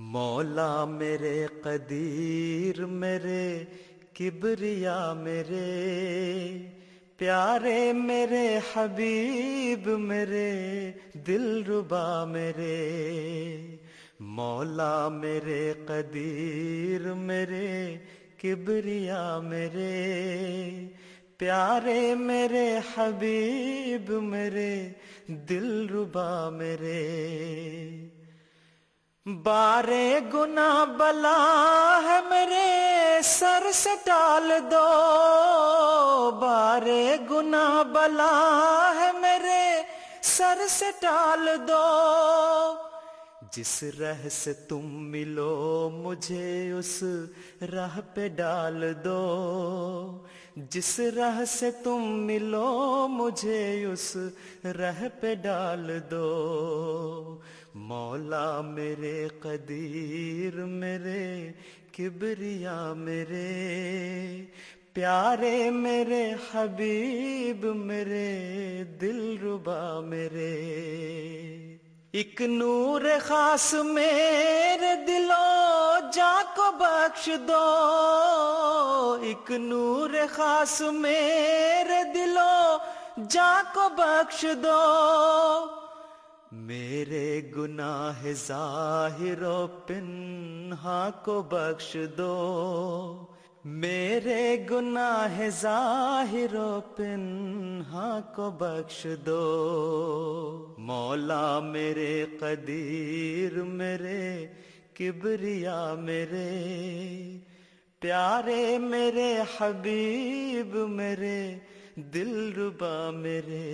مولا میرے قدیر میرے کبریا میرے پیارے میرے حبیب میرے دلربا میرے مولا میرے قدیر میرے کبریا میرے پیارے میرے حبیب میرے دلربا میرے بارے گناہ بلا ہے میرے سر سے ٹال دو بارے گناہ بلا ہے میرے سر سے ٹال دو جس راہ سے تم ملو مجھے اس راہ پہ ڈال دو جس راہ سے تم ملو مجھے اس راہ پہ ڈال دو مولا میرے قدیر میرے کبریا میرے پیارے میرے حبیب میرے دلربا میرے ایک نور خاص میرے دلوں جاں کو بخش دو ایک نور خاص میرے دلوں جاں کو بخش دو میرے گناہ ظاہر و پنہاں کو بخش دو میرے گناہ ظاہر و پنہاں کو بخش دو مولا میرے قدیر میرے کبریا میرے پیارے میرے حبیب میرے دلربا میرے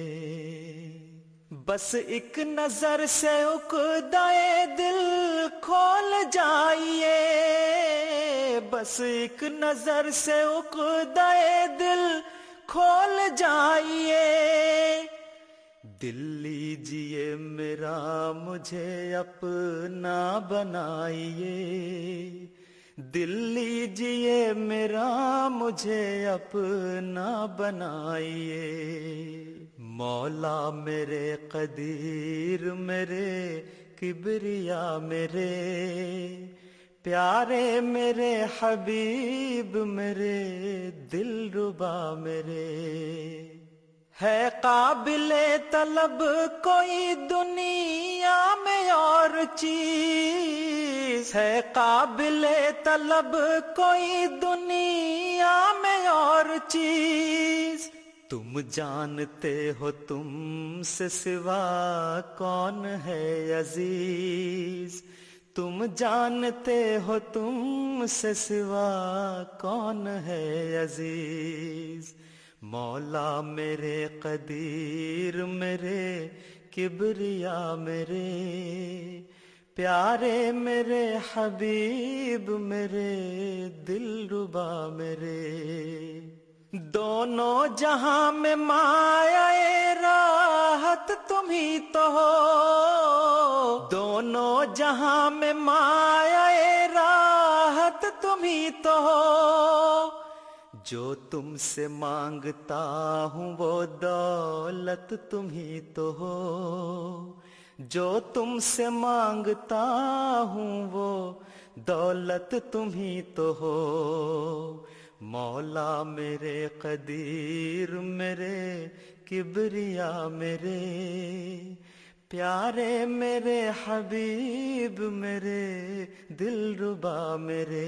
بس ایک نظر سے عقدۂ دل کھول جائیے بس ایک نظر سے عقدۂ دل کھول جائیے دل لیجیے میرا مجھے اپنا بنائیے دل لیجیے میرا مجھے اپنا بنائیے مولا میرے قدیر میرے کبریا میرے پیارے میرے حبیب میرے دلربا میرے ہے قابل طلب کوئی دنیا میں اور چیز ہے قابل طلب کوئی دنیا میں اور چیز تم جانتے ہو تم سے سوا کون ہے عزیز تم جانتے ہو تم سے سوا کون ہے عزیز مولا میرے قدیر میرے کبریا میرے پیارے میرے حبیب میرے دلربا میرے دونوں جہاں میں مایا راحت تم ہی تو ہو دونوں جہاں میں مایا راحت تم ہی تو ہو جو تم سے مانگتا ہوں وہ دولت تم ہی تو ہو جو تم سے مانگتا ہوں وہ دولت تم ہی تو ہو مولا میرے قدیر میرے کبریا میرے پیارے میرے حبیب میرے دلربا میرے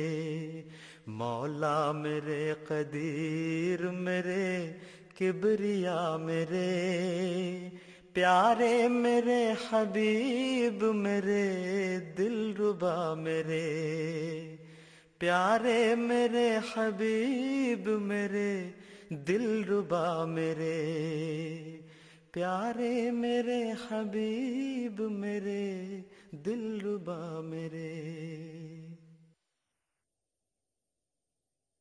مولا میرے قدیر میرے کبریا میرے پیارے میرے حبیب میرے دلربا میرے پیارے میرے حبیب میرے دلربا میرے پیارے میرے حبیب میرے دلربا میرے